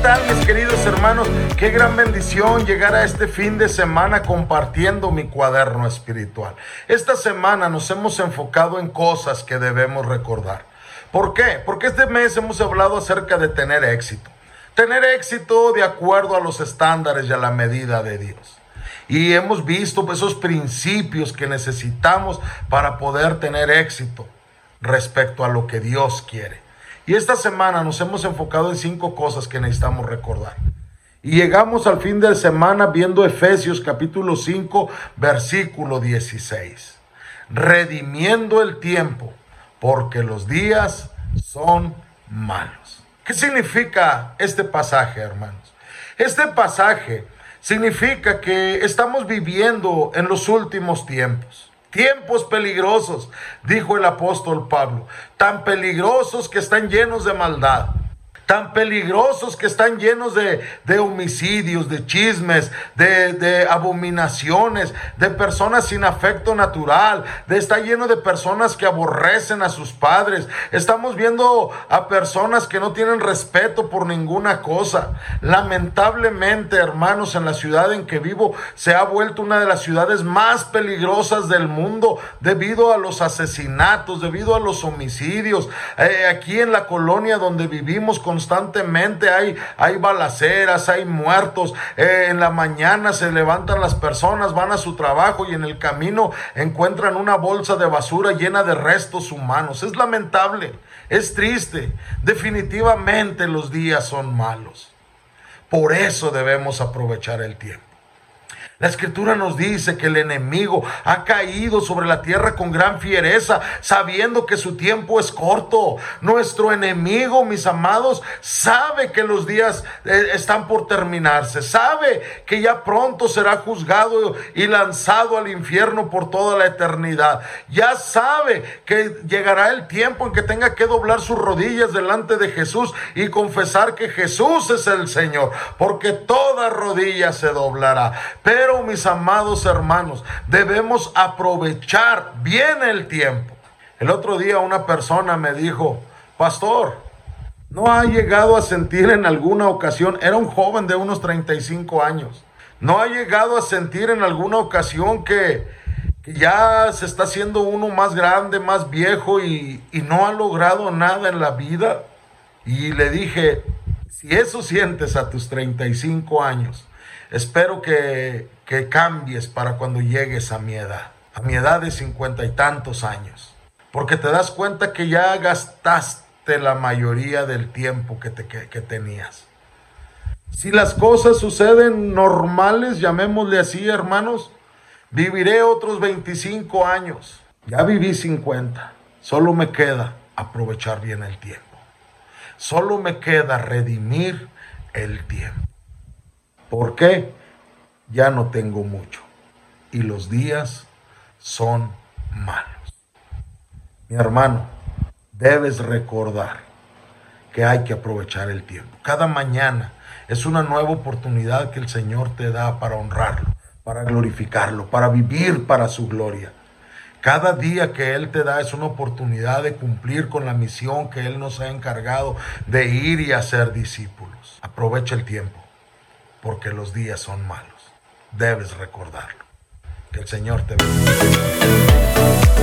tal, mis queridos hermanos? Qué gran bendición llegar a este fin de semana compartiendo mi cuaderno espiritual. Esta semana nos hemos enfocado en cosas que debemos recordar. ¿Por qué? Porque este mes hemos hablado acerca de tener éxito. Tener éxito de acuerdo a los estándares y a la medida de Dios. Y hemos visto esos principios que necesitamos para poder tener éxito respecto a lo que Dios quiere. Y esta semana nos hemos enfocado en 5 cosas que necesitamos recordar. Y llegamos al fin de semana viendo Efesios capítulo 5, versículo 16. Redimiendo el tiempo, porque los días son malos. ¿Qué significa este pasaje, hermanos? Este pasaje significa que estamos viviendo en los últimos tiempos. Tiempos peligrosos, dijo el apóstol Pablo, tan peligrosos que están llenos de maldad, tan peligrosos que están llenos de homicidios, de chismes, de abominaciones, de personas sin afecto natural, está lleno de personas que aborrecen a sus padres. Estamos viendo a personas que no tienen respeto por ninguna cosa. Lamentablemente, hermanos, en la ciudad en que vivo se ha vuelto una de las ciudades más peligrosas del mundo debido a los asesinatos, debido a los homicidios. Aquí en la colonia donde vivimos constantemente hay balaceras, hay muertos. En la mañana se levantan las personas, van a su trabajo y en el camino encuentran una bolsa de basura llena de restos humanos. Es lamentable, es triste. Definitivamente los días son malos. Por eso debemos aprovechar el tiempo. La Escritura nos dice que el enemigo ha caído sobre la tierra con gran fiereza, sabiendo que su tiempo es corto. Nuestro enemigo, mis amados, sabe que los días están por terminarse. Sabe que ya pronto será juzgado y lanzado al infierno por toda la eternidad. Ya sabe que llegará el tiempo en que tenga que doblar sus rodillas delante de Jesús y confesar que Jesús es el Señor, porque toda rodilla se doblará. Pero, mis amados hermanos, debemos aprovechar bien el tiempo. El otro día una persona me dijo: pastor, ¿no ha llegado a sentir en alguna ocasión? Era un joven de unos 35 años. ¿No ha llegado a sentir en alguna ocasión que ya se está haciendo uno más grande, más viejo y no ha logrado nada en la vida? Y le dije: si eso sientes a tus 35 años, espero que cambies para cuando llegues a mi edad de 50 y tantos años, porque te das cuenta que ya gastaste la mayoría del tiempo que tenías. Si las cosas suceden normales, llamémosle así, hermanos, viviré otros 25 años. Ya viví 50. Solo me queda aprovechar bien el tiempo. Solo me queda redimir el tiempo. ¿Por qué? Ya no tengo mucho y los días son malos. Mi hermano, debes recordar que hay que aprovechar el tiempo. Cada mañana es una nueva oportunidad que el Señor te da para honrarlo, para glorificarlo, para vivir para su gloria. Cada día que Él te da es una oportunidad de cumplir con la misión que Él nos ha encargado de ir y hacer discípulos. Aprovecha el tiempo, porque los días son malos. Debes recordarlo. Que el Señor te bendiga.